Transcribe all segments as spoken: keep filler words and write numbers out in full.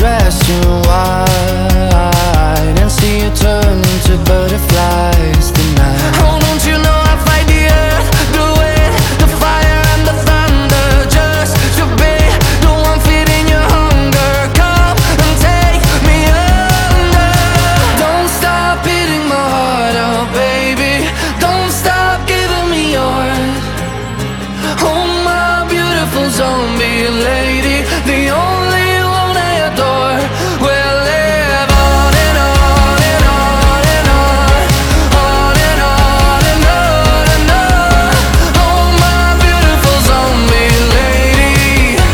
dressed in white and see you turn into butterflies tonight. Oh, don't you know I fight the earth, the wind, the fire and the thunder, just to be the one feeding your hunger. Come and take me under. Don't stop beating my heart out, baby. Don't stop giving me yours. Oh, my beautiful zombie lady, the only one I adore. We'll live on and on and on and on, on and on and on and on. Oh, my beautiful zombie lady,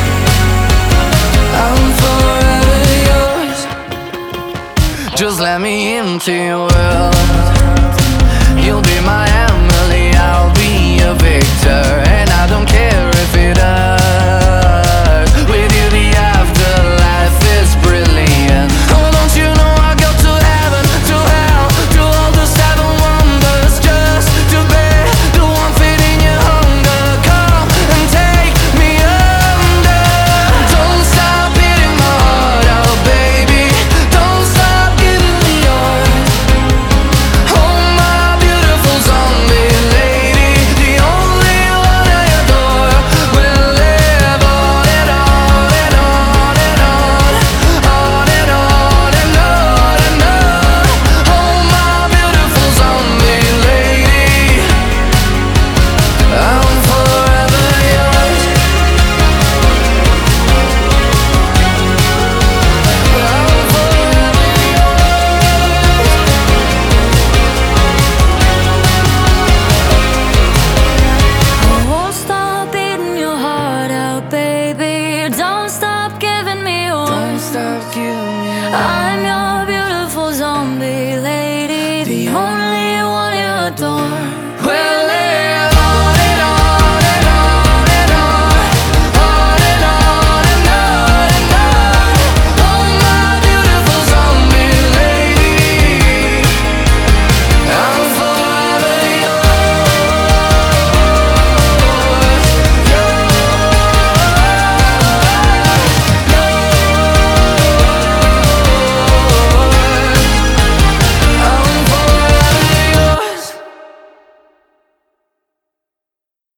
I'm forever yours. Just let me into your world. You'll be my Emily, I'll be your Victor, and I don't care if it hurts. With you the afterlife is brilliant. Oh, don't you know I go to heaven, to hell, to all the seven wonders, just to be the one feeding your hunger. Come and take me under. Don't stop beating my heart out, baby. Don't stop giving me yours. Oh, my beautiful zombie lady, the only one I adore. We'll live on and on and on and on, on and on and on and on. Oh, my beautiful zombie lady, I'm forever yours. I'm forever I won't stop beating your heart out, baby. Don't stop giving me Don't yours. stop giving me I'm your